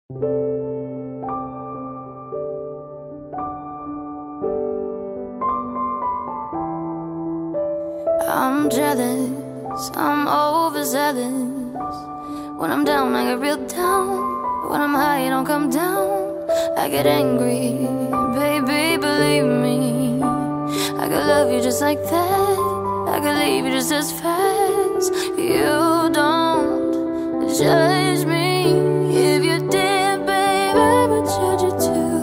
I'm jealous, I'm overzealous. When I'm down, I get real down. When I'm high, I don't come down. I get angry, baby, believe me. I could love you just like that. I could leave you just as fast. You don't judge me. If you did, babe, I would judge you too.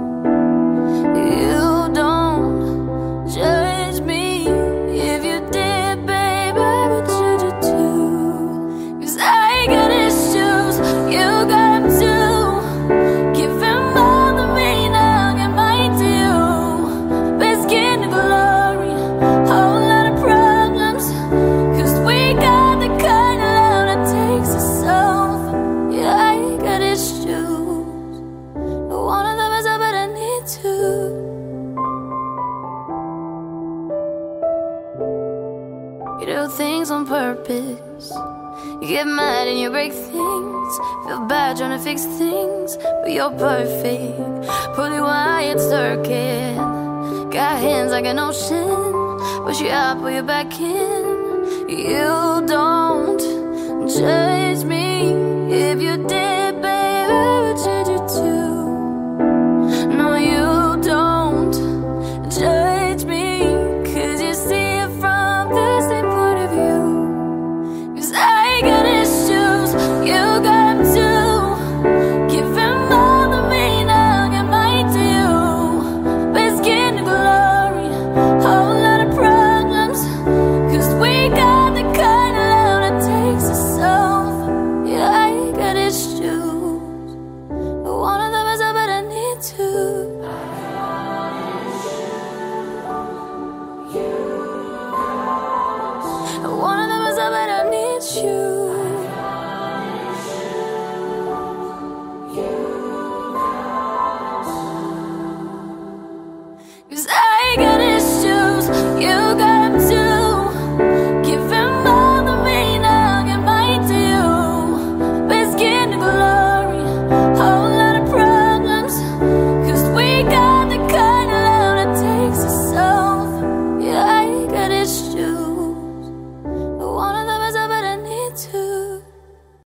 You don't judge me. If you did, babe, I would judge you too. 'Cause I got issues, you got them too. Give him all the me, now get mine to you. Best get to glory, whole lot of problems. 'Cause we got the kind of love that takes us over. Yeah, I got issues, but one of them is I bet I need to. You do things on purpose. You get mad and you break things. Feel bad trying to fix things, but you're perfect. Pulley wired circuit. Got hands like an ocean. Push you out, pull you back in. You don't judge me. If you did, babe, I would judge you too. No, you don't judge me, 'cause you see it from the same point of view. 'Cause I got issues, you got them too. Give him all the me, now get mine to you. Best get to glory, whole lot of problems. 'Cause we got the kind of love that takes us over. Yeah, I got issues, but one of them is I bet I need to. One of them is I bet I need you.